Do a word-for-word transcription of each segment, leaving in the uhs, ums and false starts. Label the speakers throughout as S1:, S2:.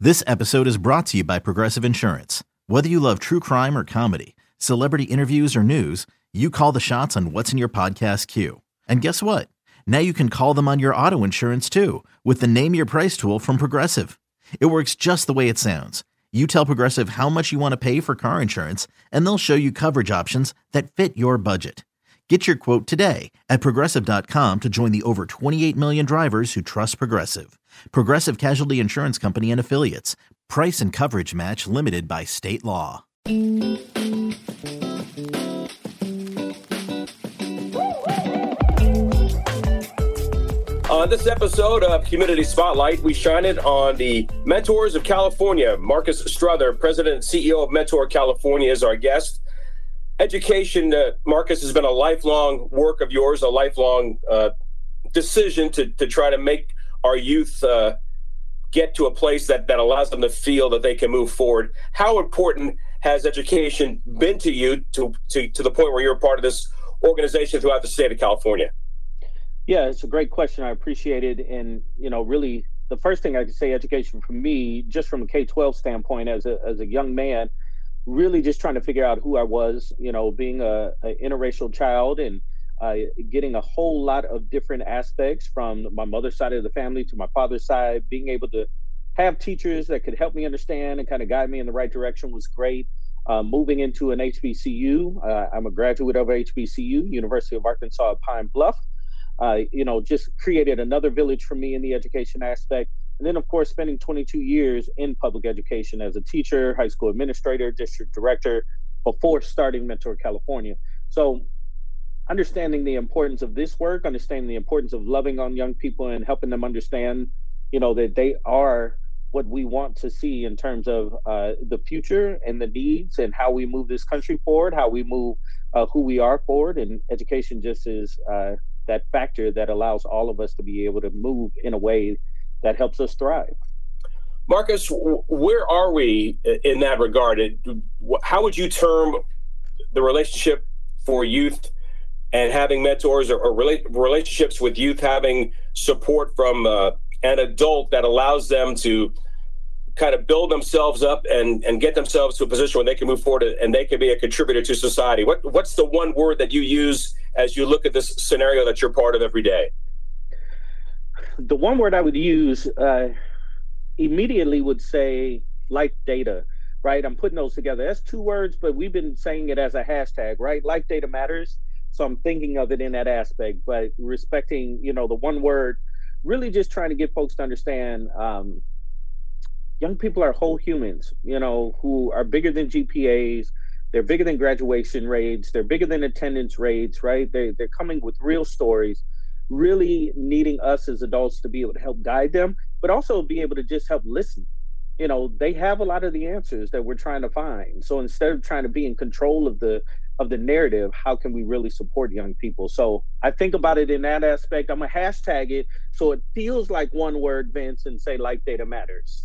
S1: This episode is brought to you by Progressive Insurance. Whether you love true crime or comedy, celebrity interviews or news, you call the shots on what's in your podcast queue. And guess what? Now you can call them on your auto insurance too with the Name Your Price tool from Progressive. It works just the way it sounds. You tell Progressive how much you want to pay for car insurance, and they'll show you coverage options that fit your budget. Get your quote today at Progressive dot com to join the over twenty-eight million drivers who trust Progressive. Progressive Casualty Insurance Company and Affiliates. Price and coverage match limited by state law.
S2: On this episode of Community Spotlight, we shine it on the Mentors of California. Marcus Strother, President and C E O of Mentor California, is our guest. Education, uh, Marcus, has been a lifelong work of yours, a lifelong uh, decision to, to try to make our youth uh, get to a place that, that allows them to feel that they can move forward. How important has education been to you to, to, to the point where you're a part of this organization throughout the state of California?
S3: Yeah, it's a great question. I appreciate it. And, you know, really, the first thing I can say, education for me, just from a K twelve standpoint, as a as a young man, really just trying to figure out who I was, you know, being a, a interracial child and uh, getting a whole lot of different aspects from my mother's side of the family to my father's side. Being able to have teachers that could help me understand and kind of guide me in the right direction was great. Uh, moving into an H B C U, uh, I'm a graduate of H B C U, University of Arkansas at Pine Bluff. Uh, you know, just created another village for me in the education aspect. And then, of course, spending twenty-two years in public education as a teacher, high school administrator, district director, before starting Mentor California. So understanding the importance of this work, understanding the importance of loving on young people and helping them understand, you know, that they are what we want to see in terms of uh, the future and the needs and how we move this country forward, how we move uh, who we are forward. And education just is uh, that factor that allows all of us to be able to move in a way that helps us thrive.
S2: Marcus, where are we in that regard? How would you term the relationship for youth and having mentors, or, or relationships with youth having support from uh, an adult that allows them to kind of build themselves up and, and get themselves to a position where they can move forward and they can be a contributor to society? What What's the one word that you use as you look at this scenario that you're part of every day?
S3: The one word I would use uh, immediately would say life data, right? I'm putting those together. That's two words, but we've been saying it as a hashtag, right? Life data matters. So I'm thinking of it in that aspect, but respecting, you know, the one word, really just trying to get folks to understand um, young people are whole humans, you know, who are bigger than G P As. They're bigger than graduation rates. They're bigger than attendance rates, right? They, they're coming with real stories, really needing us as adults to be able to help guide them, but also be able to just help listen. You know, they have a lot of the answers that we're trying to find. So instead of trying to be in control of the of the narrative, how can we really support young people? So I think about it in that aspect. I'm gonna hashtag it so it feels like one word, Vince, and say life data matters.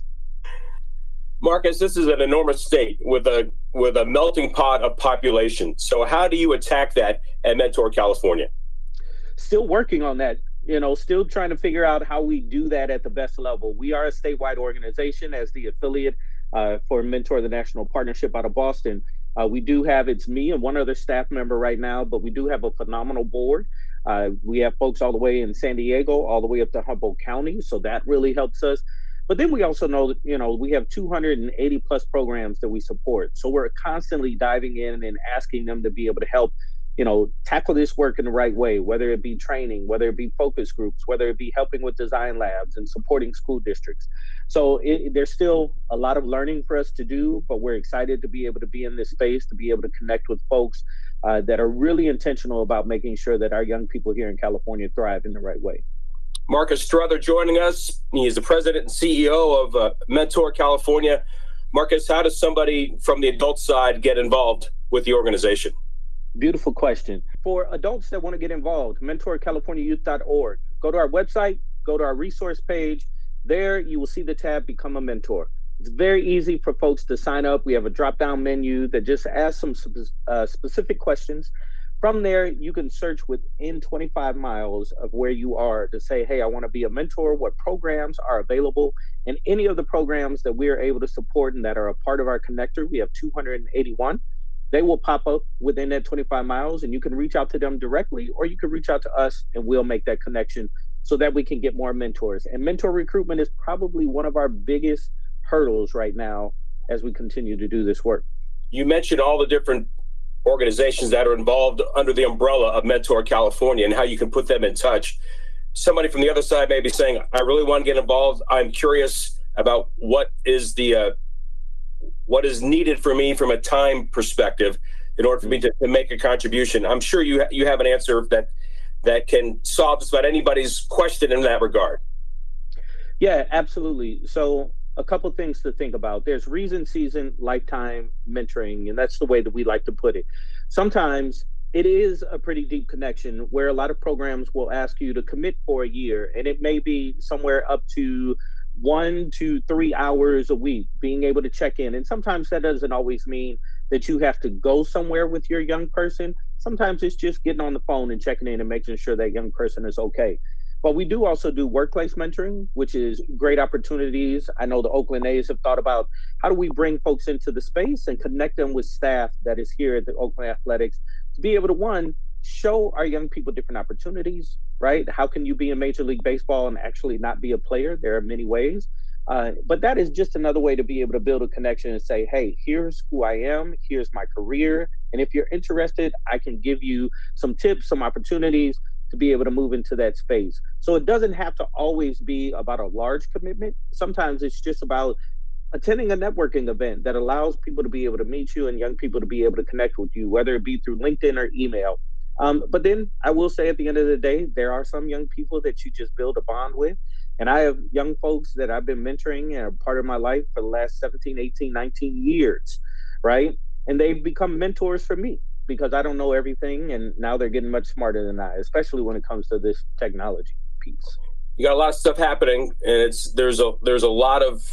S2: Marcus, this is an enormous state with a with a melting pot of population. So how do you attack that at Mentor California?
S3: Still working on that, you know, still trying to figure out how we do that at the best level. We are a statewide organization as the affiliate uh, for Mentor, the national partnership out of Boston. Uh, we do have, it's me and one other staff member right now, but we do have a phenomenal board. Uh, we have folks all the way in San Diego, all the way up to Humboldt County. So that really helps us. But then we also know that, you know, we have two hundred eighty plus programs that we support. So we're constantly diving in and asking them to be able to help, you know, tackle this work in the right way, whether it be training, whether it be focus groups, whether it be helping with design labs and supporting school districts. So it, there's still a lot of learning for us to do, but we're excited to be able to be in this space, to be able to connect with folks uh, that are really intentional about making sure that our young people here in California thrive in the right way.
S2: Marcus Strother joining us. He is the president and C E O of uh, Mentor California. Marcus, how does somebody from the adult side get involved with the organization?
S3: Beautiful question. For adults that want to get involved, mentor california youth dot org. Go to our website, go to our resource page. There you will see the tab Become a Mentor. It's very easy for folks to sign up. We have a drop-down menu that just asks some uh, specific questions. From there, you can search within twenty-five miles of where you are to say, hey, I want to be a mentor, what programs are available. And any of the programs that we are able to support and that are a part of our connector, we have two hundred eighty-one. They will pop up within that twenty-five miles, and you can reach out to them directly, or you can reach out to us and we'll make that connection so that we can get more mentors. And mentor recruitment is probably one of our biggest hurdles right now as we continue to do this work.
S2: You mentioned all the different organizations that are involved under the umbrella of Mentor California and how you can put them in touch. Somebody from the other side may be saying, I really want to get involved. I'm curious about what is the uh, what is needed for me from a time perspective in order for me to, to make a contribution. I'm sure you ha- you have an answer that that can solve just about anybody's question in that regard.
S3: Yeah, absolutely. So a couple things to think about. There's reason, season, lifetime mentoring, and that's the way that we like to put it. Sometimes it is a pretty deep connection where a lot of programs will ask you to commit for a year, and it may be somewhere up to one to three hours a week being able to check in. And sometimes that doesn't always mean that you have to go somewhere with your young person. Sometimes it's just getting on the phone and checking in and making sure that young person is okay. But we do also do workplace mentoring, which is great opportunities. I know the Oakland A's have thought about how do we bring folks into the space and connect them with staff that is here at the Oakland Athletics to be able to, one, show our young people different opportunities, right? How can you be in Major League Baseball and actually not be a player? There are many ways. Uh, but that is just another way to be able to build a connection and say, hey, here's who I am, here's my career. And if you're interested, I can give you some tips, some opportunities to be able to move into that space. So it doesn't have to always be about a large commitment. Sometimes it's just about attending a networking event that allows people to be able to meet you and young people to be able to connect with you, whether it be through LinkedIn or email. Um, but then I will say at the end of the day, there are some young people that you just build a bond with. And I have young folks that I've been mentoring and are part of my life for the last seventeen, eighteen, nineteen years, right? And they've become mentors for me because I don't know everything. And now they're getting much smarter than I, especially when it comes to this technology piece.
S2: You got a lot of stuff happening, and it's there's a there's a lot of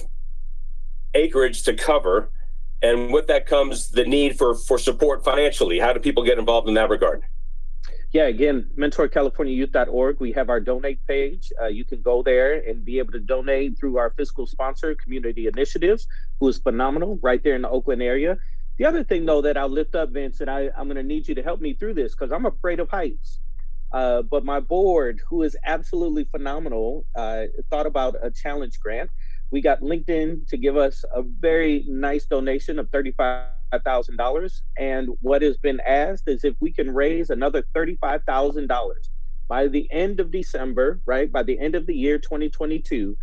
S2: acreage to cover. And with that comes the need for, for support financially. How do people get involved in that regard?
S3: Yeah, again, mentor california youth dot org. We have our donate page. Uh, you can go there and be able to donate through our fiscal sponsor, Community Initiatives, who is phenomenal right there in the Oakland area. The other thing, though, that I'll lift up, Vince, and I, I'm going to need you to help me through this because I'm afraid of heights. Uh, but my board, who is absolutely phenomenal, uh, thought about a challenge grant. We got LinkedIn to give us a very nice donation of thirty-five thousand dollars. And what has been asked is if we can raise another thirty-five thousand dollars by the end of December, right? By the end of the year twenty twenty-two,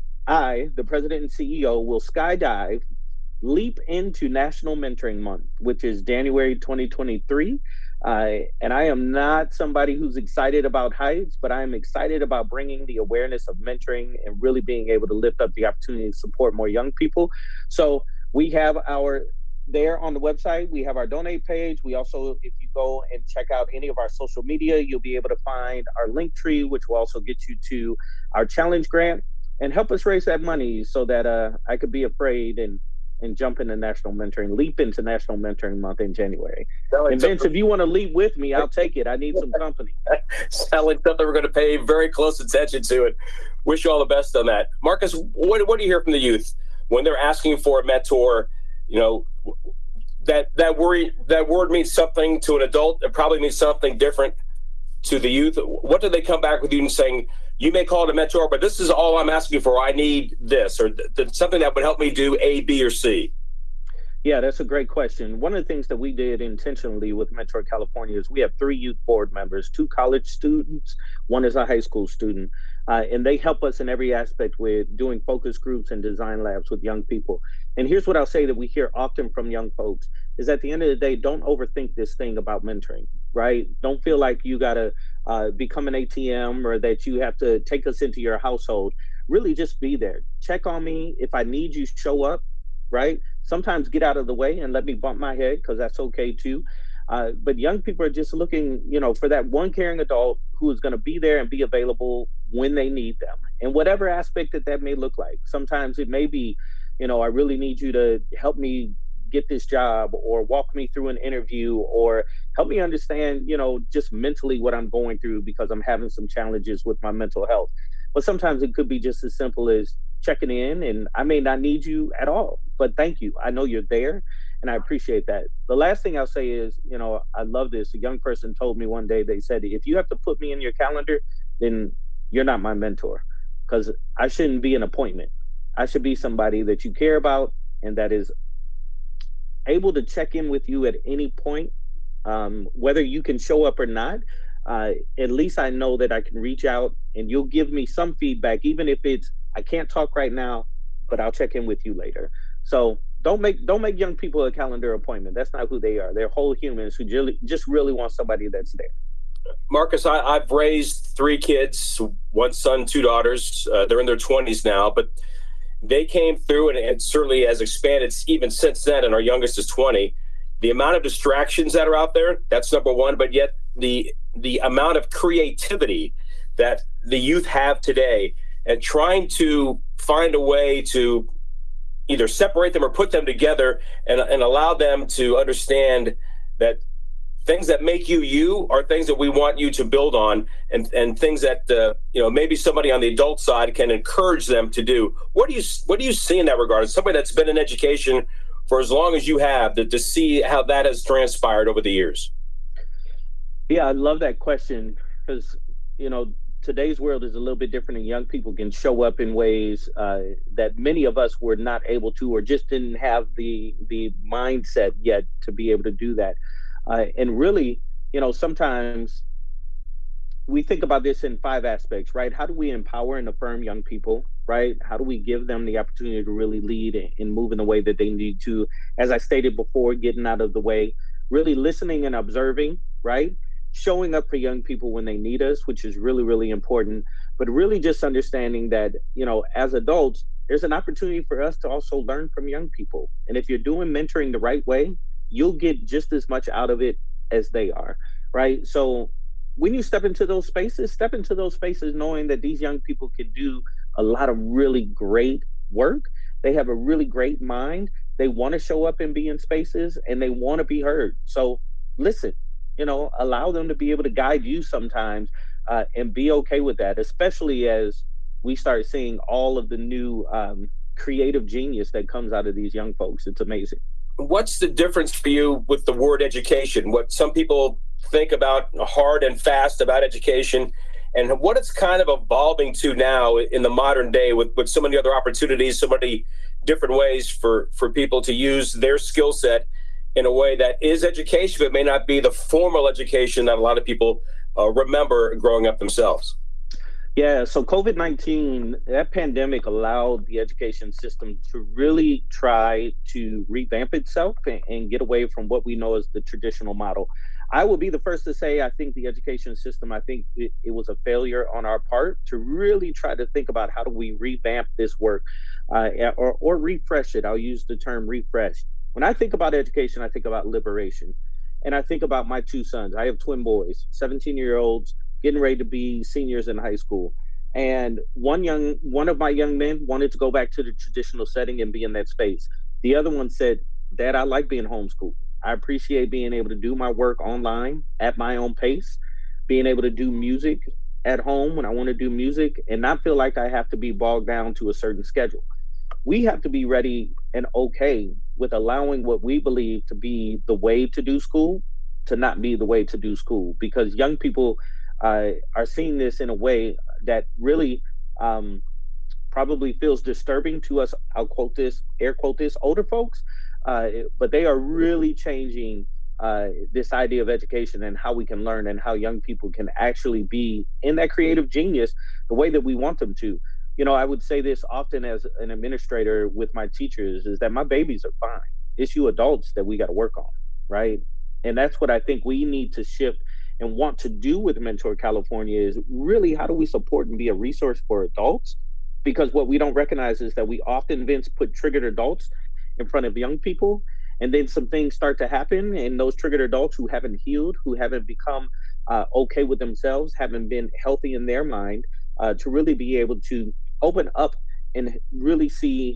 S3: I, the president and C E O, will skydive, leap into National Mentoring Month, which is January twenty twenty-three. Uh, and I am not somebody who's excited about heights, but I am excited about bringing the awareness of mentoring and really being able to lift up the opportunity to support more young people. So we have our, there on the website, we have our donate page. We also, if you go and check out any of our social media, you'll be able to find our link tree, which will also get you to our challenge grant and help us raise that money so that uh, I could be afraid and and jump into National Mentoring, leap into National Mentoring Month in January.
S2: Selling
S3: and Vince, if you want to leap with me, I'll take it. I need some company.
S2: Selling something we're going to pay very close attention to it. Wish you all the best on that. Marcus, what, what do you hear from the youth when they're asking for a mentor? You know, that that worry, that word means something to an adult. It probably means something different to the youth. What do they come back with you and saying, you may call it a mentor, but this is all I'm asking for. I need this, or th- th- something that would help me do A, B, or C.
S3: Yeah, that's a great question. One of the things that we did intentionally with Mentor California is we have three youth board members, two college students, one is a high school student, uh, and they help us in every aspect with doing focus groups and design labs with young people. And here's what I'll say that we hear often from young folks is at the end of the day, don't overthink this thing about mentoring, right? Don't feel like you got to uh, become an A T M or that you have to take us into your household. Really just be there. Check on me. If I need you, show up, right? Sometimes get out of the way and let me bump my head because that's okay too. Uh, but young people are just looking, you know, for that one caring adult who is going to be there and be available when they need them. And whatever aspect that that may look like. Sometimes it may be, you know, I really need you to help me get this job, or walk me through an interview, or help me understand, you know, just mentally what I'm going through because I'm having some challenges with my mental health. But sometimes it could be just as simple as checking in, and I may not need you at all, but thank you. I know you're there, and I appreciate that. The last thing I'll say is, you know, I love this. A young person told me one day, they said, if you have to put me in your calendar, then you're not my mentor, because I shouldn't be an appointment. I should be somebody that you care about and that is able to check in with you at any point, um, whether you can show up or not. Uh, at least I know that I can reach out and you'll give me some feedback, even if it's, I can't talk right now, but I'll check in with you later. So don't make don't make young people a calendar appointment. That's not who they are. They're whole humans who really, just really want somebody that's there.
S2: Marcus, I, I've raised three kids, one son, two daughters. Uh, they're in their twenties now, but they came through and, and certainly has expanded even since then, and our youngest is twenty. The amount of distractions that are out there, that's number one, but yet the the amount of creativity that the youth have today, and trying to find a way to either separate them or put them together and, and allow them to understand that things that make you you are things that we want you to build on, and, and things that uh, you know, maybe somebody on the adult side can encourage them to do. What do you what do you see in that regard? As somebody that's been in education for as long as you have, to, to see how that has transpired over the years.
S3: Yeah, I love that question, because, you know, today's world is a little bit different, and young people can show up in ways uh, that many of us were not able to, or just didn't have the the mindset yet to be able to do that. Uh, and really, you know, sometimes we think about this in five aspects, right? How do we empower and affirm young people, right? How do we give them the opportunity to really lead and move in the way that they need to? As I stated before, getting out of the way, really listening and observing, right? Showing up for young people when they need us, which is really, really important. But really just understanding that, you know, as adults, there's an opportunity for us to also learn from young people. And if you're doing mentoring the right way, you'll get just as much out of it as they are, right? So when you step into those spaces, step into those spaces knowing that these young people can do a lot of really great work. They have a really great mind. They want to show up and be in spaces, and they want to be heard. So listen, you know, allow them to be able to guide you sometimes, uh, and be okay with that, especially as we start seeing all of the new um, creative genius that comes out of these young folks. It's amazing.
S2: What's the difference for you with the word education? What some people think about hard and fast about education, and what it's kind of evolving to now in the modern day with, with so many other opportunities, so many different ways for, for people to use their skill set in a way that is education, but may not be the formal education that a lot of people uh, remember growing up themselves.
S3: Yeah, so COVID nineteen, that pandemic allowed the education system to really try to revamp itself and, and get away from what we know as the traditional model. I will be the first to say, I think the education system, I think it, it was a failure on our part to really try to think about how do we revamp this work, uh, or, or refresh it. I'll use the term refresh. When I think about education, I think about liberation. And I think about my two sons. I have twin boys, seventeen-year-olds, getting ready to be seniors in high school. And one young, one of my young men wanted to go back to the traditional setting and be in that space. The other one said, Dad, I like being homeschooled. I appreciate being able to do my work online at my own pace, being able to do music at home when I want to do music, and not feel like I have to be bogged down to a certain schedule. We have to be ready and okay with allowing what we believe to be the way to do school to not be the way to do school, because young people uh, are seeing this in a way that really um, probably feels disturbing to us. I'll quote this, air quote this, older folks, uh, but they are really changing uh, this idea of education and how we can learn and how young people can actually be in that creative genius the way that we want them to. You know, I would say this often as an administrator with my teachers, is that my babies are fine. It's you adults that we got to work on, right? And that's what I think we need to shift and want to do with Mentor California, is really how do we support and be a resource for adults? Because what we don't recognize is that we often, Vince, put triggered adults in front of young people, and then some things start to happen, and those triggered adults who haven't healed, who haven't become uh, okay with themselves, haven't been healthy in their mind, uh, to really be able to open up and really see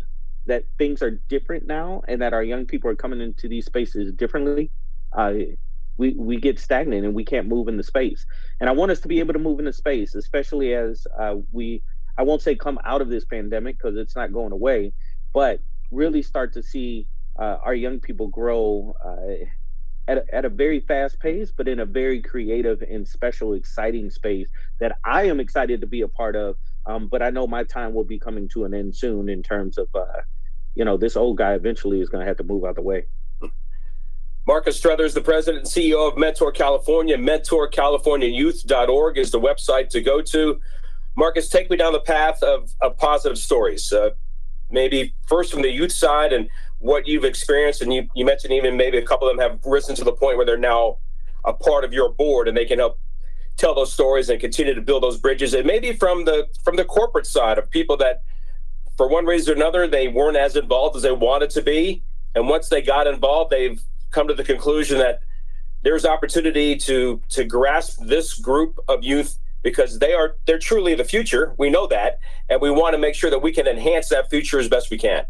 S3: that things are different now and that our young people are coming into these spaces differently, uh, we, we get stagnant and we can't move in the space. And I want us to be able to move in the space, especially as uh, we, I won't say come out of this pandemic because it's not going away, but really start to see uh, our young people grow uh, at a, at a very fast pace, but in a very creative and special, exciting space that I am excited to be a part of. Um, but I know my time will be coming to an end soon in terms of, uh, you know, this old guy eventually is going to have to move out the way.
S2: Marcus Struthers, the president and C E O of Mentor California. mentor california youth dot org is the website to go to. Marcus, take me down the path of, of positive stories. Uh, maybe first from the youth side and what you've experienced. And you, you mentioned even maybe a couple of them have risen to the point where they're now a part of your board and they can help tell those stories and continue to build those bridges. And maybe from the from the corporate side of people that, for one reason or another, they weren't as involved as they wanted to be. And once they got involved, they've come to the conclusion that there's opportunity to to grasp this group of youth because they are they're truly the future. We know that, and we want to make sure that we can enhance that future as best we can.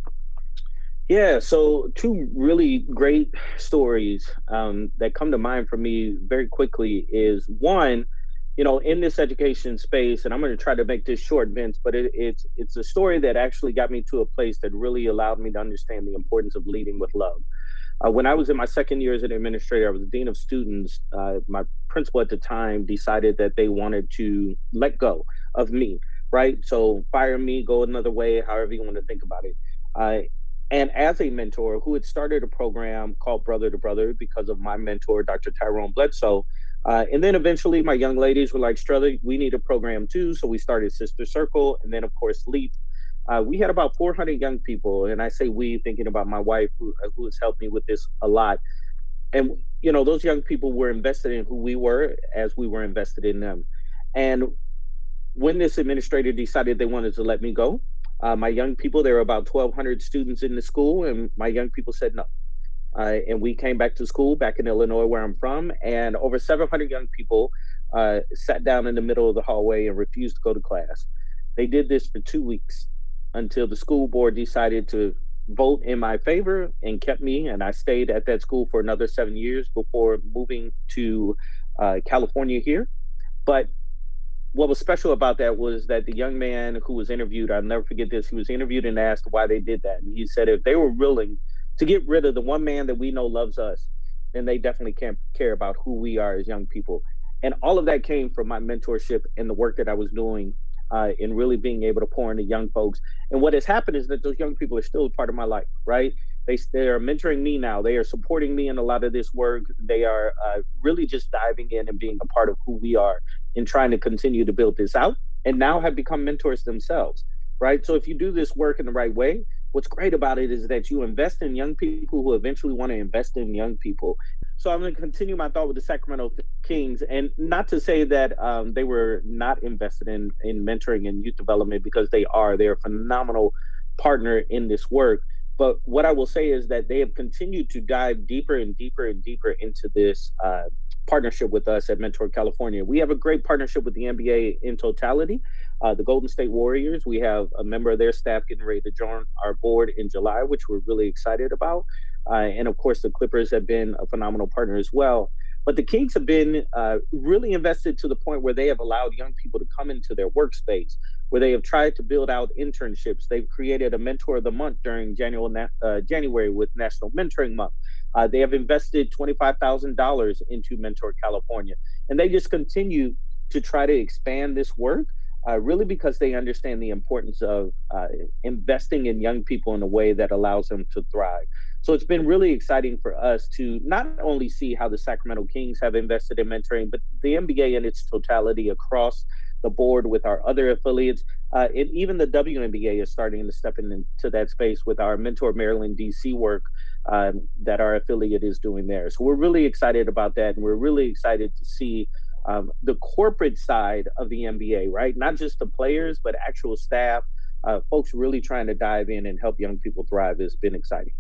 S3: Yeah, so two really great stories um, that come to mind for me very quickly is one, you know, in this education space, and I'm going to try to make this short, Vince, but it, it's it's a story that actually got me to a place that really allowed me to understand the importance of leading with love. Uh, when I was in my second year as an administrator, I was the dean of students. Uh, my principal at the time decided that they wanted to let go of me, right? So fire me, go another way, however you want to think about it. Uh, And as a mentor who had started a program called Brother to Brother because of my mentor, Doctor Tyrone Bledsoe. Uh, and then eventually my young ladies were like, Struther, we need a program too. So we started Sister Circle and then, of course, LEAP. Uh, we had about four hundred young people. And I say we, thinking about my wife, who, who has helped me with this a lot. And, you know, those young people were invested in who we were as we were invested in them. And when this administrator decided they wanted to let me go, Uh, my young people, there were about twelve hundred students in the school, and my young people said no. Uh, and we came back to school back in Illinois, where I'm from, and over seven hundred young people uh, sat down in the middle of the hallway and refused to go to class. They did this for two weeks until the school board decided to vote in my favor and kept me, and I stayed at that school for another seven years before moving to uh, California here. But what was special about that was that the young man who was interviewed, I'll never forget this, he was interviewed and asked why they did that. And he said if they were willing to get rid of the one man that we know loves us, then they definitely can't care about who we are as young people. And all of that came from my mentorship and the work that I was doing uh, in really being able to pour into young folks. And what has happened is that those young people are still a part of my life, right? They, they are mentoring me now. They are supporting me in a lot of this work. They are uh, really just diving in and being a part of who we are and trying to continue to build this out, and now have become mentors themselves, right? So if you do this work in the right way, what's great about it is that you invest in young people who eventually want to invest in young people. So I'm going to continue my thought with the Sacramento Kings, and not to say that um, they were not invested in, in mentoring and youth development, because they are. They're a phenomenal partner in this work. But what I will say is that they have continued to dive deeper and deeper and deeper into this uh, partnership with us at Mentor California. We have a great partnership with the N B A in totality. Uh, the Golden State Warriors, we have a member of their staff getting ready to join our board in July, which we're really excited about. Uh, and of course, the Clippers have been a phenomenal partner as well. But the Kings have been uh, really invested to the point where they have allowed young people to come into their workspace, where they have tried to build out internships. They've created a Mentor of the Month during January, uh, January with National Mentoring Month. Uh, they have invested twenty-five thousand dollars into Mentor California. And they just continue to try to expand this work, uh, really because they understand the importance of uh, investing in young people in a way that allows them to thrive. So it's been really exciting for us to not only see how the Sacramento Kings have invested in mentoring, but the N B A in its totality across the board with our other affiliates. Uh, and even the W N B A is starting to step into that space with our Mentor Maryland D C work um, that our affiliate is doing there. So we're really excited about that. And we're really excited to see um, the corporate side of the N B A, right? Not just the players, but actual staff, uh, folks really trying to dive in and help young people thrive has been exciting.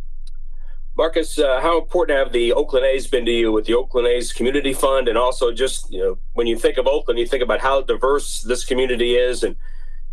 S2: Marcus, uh, how important have the Oakland A's been to you with the Oakland A's Community Fund? And also just, you know, when you think of Oakland, you think about how diverse this community is and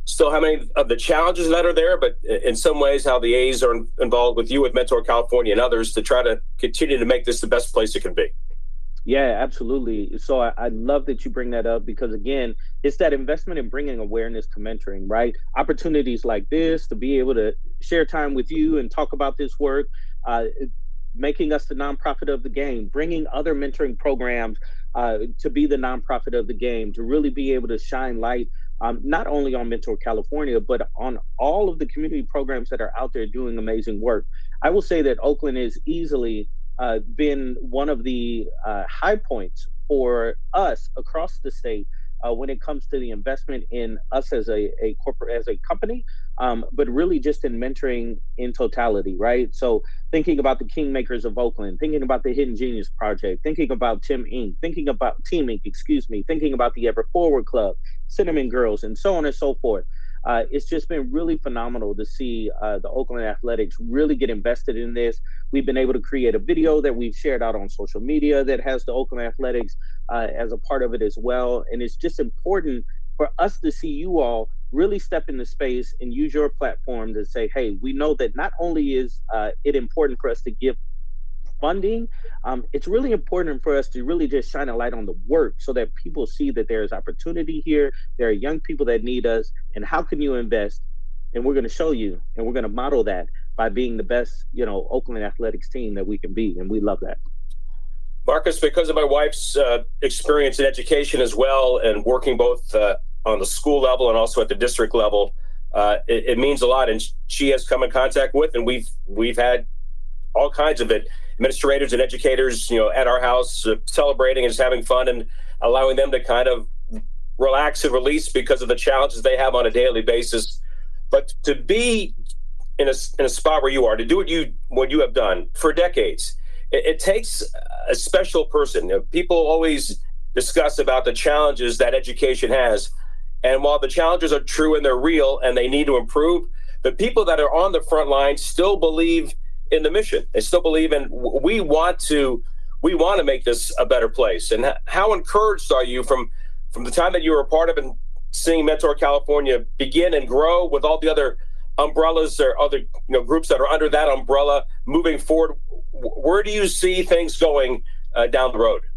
S2: still how many of the challenges that are there, but in some ways how the A's are involved with you, with Mentor California and others to try to continue to make this the best place it can be.
S3: Yeah, absolutely. So I, I love that you bring that up because, again, it's that investment in bringing awareness to mentoring, right? Opportunities like this to be able to share time with you and talk about this work, uh, making us the nonprofit of the game, bringing other mentoring programs uh, to be the nonprofit of the game, to really be able to shine light um, not only on Mentor California, but on all of the community programs that are out there doing amazing work. I will say that Oakland is easily Uh, been one of the uh, high points for us across the state uh, when it comes to the investment in us as a, a corporate, as a company, um, but really just in mentoring in totality, right? So thinking about the Kingmakers of Oakland, thinking about the Hidden Genius Project, thinking about Tim Incorporated, thinking about Team Incorporated, excuse me, thinking about the Ever Forward Club, Cinnamon Girls, and so on and so forth. Uh, it's just been really phenomenal to see uh, the Oakland Athletics really get invested in this. We've been able to create a video that we've shared out on social media that has the Oakland Athletics uh, as a part of it as well. And it's just important for us to see you all really step into space and use your platform to say, hey, we know that not only is uh, it important for us to give funding, um, it's really important for us to really just shine a light on the work so that people see that there's opportunity here. There are young people that need us, and how can you invest? And we're going to show you, and we're going to model that by being the best, you know, Oakland Athletics team that we can be, and we love that.
S2: Marcus, because of my wife's uh, experience in education as well, and working both uh, on the school level and also at the district level, uh, it, it means a lot, and she has come in contact with, and we've we've had all kinds of it. Administrators and educators, you know, at our house, uh, celebrating and just having fun and allowing them to kind of relax and release because of the challenges they have on a daily basis. But to be in a, in a spot where you are, to do what you what you have done for decades, it, it takes a special person. You know, people always discuss about the challenges that education has. And while the challenges are true and they're real and they need to improve, the people that are on the front line still believe in the mission. They still believe in, we want to, we want to make this a better place. And how encouraged are you from, from the time that you were a part of and seeing Mentor California begin and grow with all the other umbrellas or other, you know, groups that are under that umbrella moving forward? Where do you see things going uh, down the road?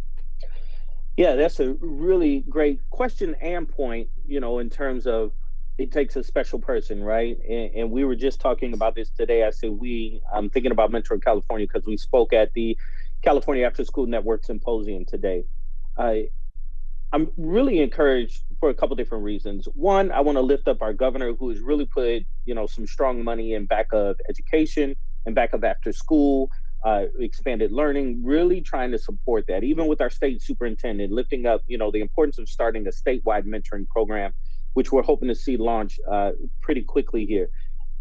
S3: Yeah, that's a really great question and point, you know, in terms of it takes a special person, right? And, and we were just talking about this today. I said we, I'm thinking about Mentor California because we spoke at the California After School Network Symposium today. Uh, I'm really encouraged for a couple different reasons. One, I want to lift up our governor, who has really put, you know, some strong money in back of education and back of after school, uh, expanded learning, really trying to support that, even with our state superintendent lifting up, you know, the importance of starting a statewide mentoring program, which we're hoping to see launch uh, pretty quickly here.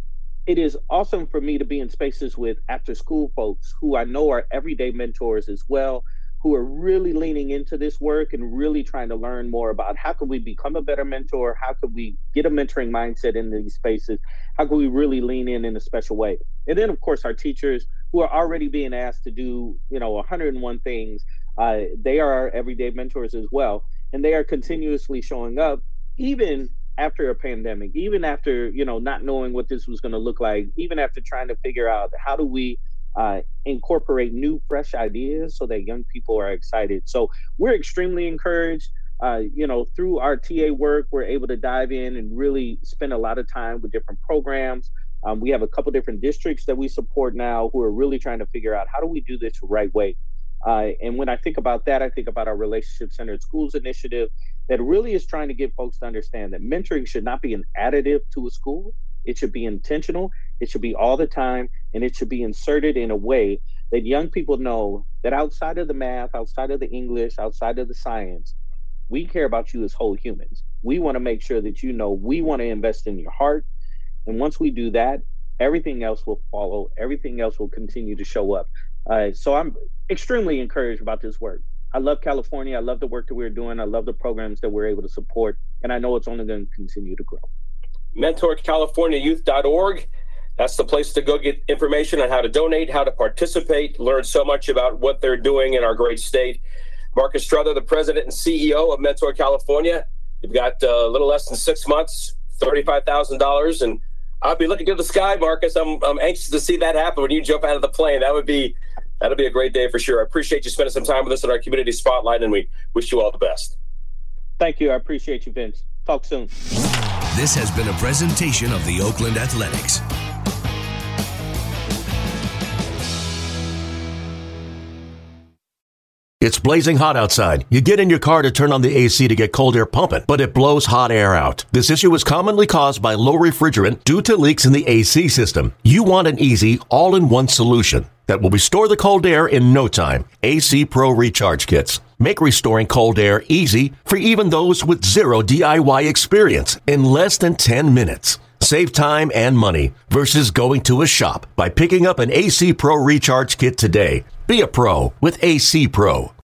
S3: It is awesome for me to be in spaces with after school folks who I know are everyday mentors as well, who are really leaning into this work and really trying to learn more about how can we become a better mentor? How could we get a mentoring mindset in these spaces? How can we really lean in in a special way? And then, of course, our teachers who are already being asked to do, you know, one hundred and one things. Uh, they are our everyday mentors as well. And they are continuously showing up, even after a pandemic, even after, you know, not knowing what this was going to look like, even after trying to figure out how do we uh, incorporate new, fresh ideas so that young people are excited. So we're extremely encouraged. Uh, you know, through our T A work, we're able to dive in and really spend a lot of time with different programs. Um, we have a couple different districts that we support now who are really trying to figure out how do we do this the right way. Uh, and when I think about that, I think about our Relationship-Centered Schools initiative that really is trying to get folks to understand that mentoring should not be an additive to a school. It should be intentional. It should be all the time. And it should be inserted in a way that young people know that outside of the math, outside of the English, outside of the science, we care about you as whole humans. We want to make sure that you know we want to invest in your heart. And once we do that, everything else will follow. Everything else will continue to show up. Uh, so I'm extremely encouraged about this work. I love California. I love the work that we're doing. I love the programs that we're able to support. And I know it's only going to continue to grow.
S2: Mentor California Youth dot org. That's the place to go get information on how to donate, how to participate, learn so much about what they're doing in our great state. Marcus Strother, the president and C E O of Mentor California. You've got a little less than six months thirty-five thousand dollars. And I'll be looking to the sky, Marcus. I'm I'm anxious to see that happen when you jump out of the plane. That would be that'll be a great day for sure. I appreciate you spending some time with us at our Community Spotlight, and we wish you all the best.
S3: Thank you. I appreciate you, Vince. Talk soon.
S4: This has been a presentation of the Oakland Athletics.
S5: It's blazing hot outside. You get in your car to turn on the A C to get cold air pumping, but it blows hot air out. This issue is commonly caused by low refrigerant due to leaks in the A C system. You want an easy, all-in-one solution that will restore the cold air in no time. A C Pro Recharge Kits make restoring cold air easy for even those with zero D I Y experience in less than ten minutes. Save time and money versus going to a shop by picking up an A C Pro Recharge Kit today. Be a pro with A C Pro.